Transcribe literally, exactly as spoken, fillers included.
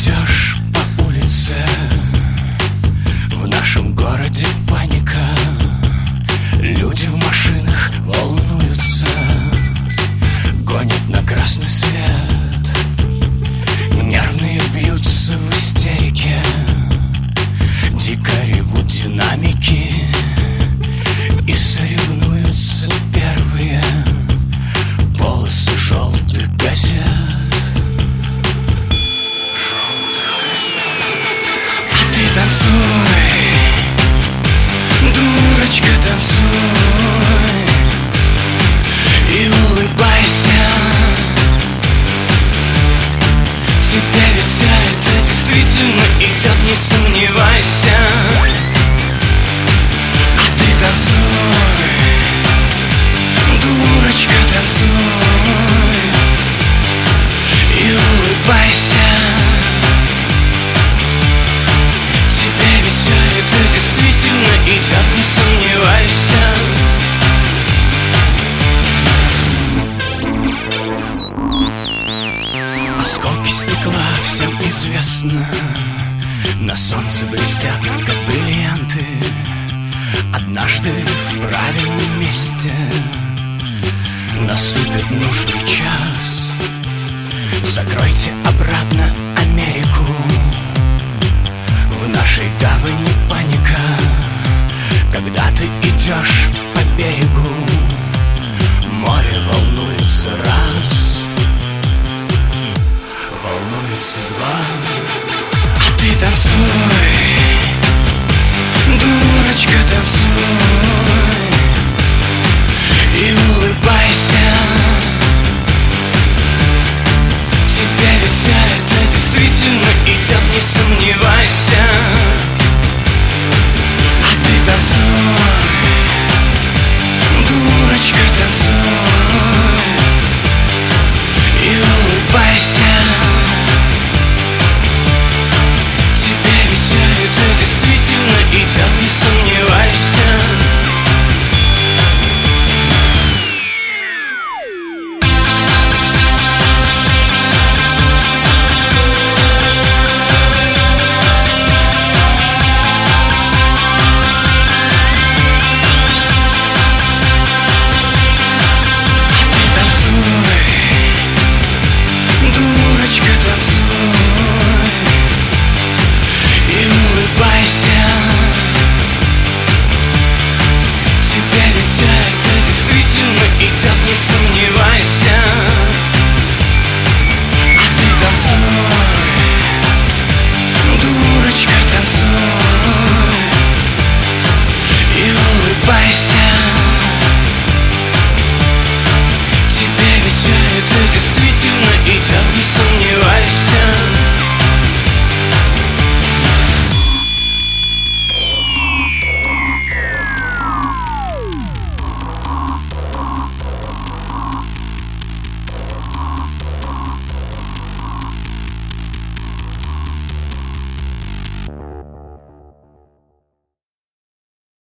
идешь по улице, в нашем городе паника. Люди в машинах волнуются, гонят на красный свет. Нервные бьются в истерике, дико ревут динамики и соревнуются первые полосы желтых газет. А ты танцуй, дурочка, танцуй и улыбайся. Тебе ведь все это действительно идет, не сомневайся. А ты танцуй, дурочка, танцуй и улыбайся. Тебе ведь все это действительно идет, не сомневайся. Осколки стекла всем известно, на солнце блестят, как бриллианты. Однажды в правильном месте наступит нужный час. Закройте обратно Америку, в нашей гавани паника. Когда ты идешь по берегу, море волнуется раз, волнуется два. А ты танцуй, дурочка, танцуй и улыбайся. Тебе ведь все это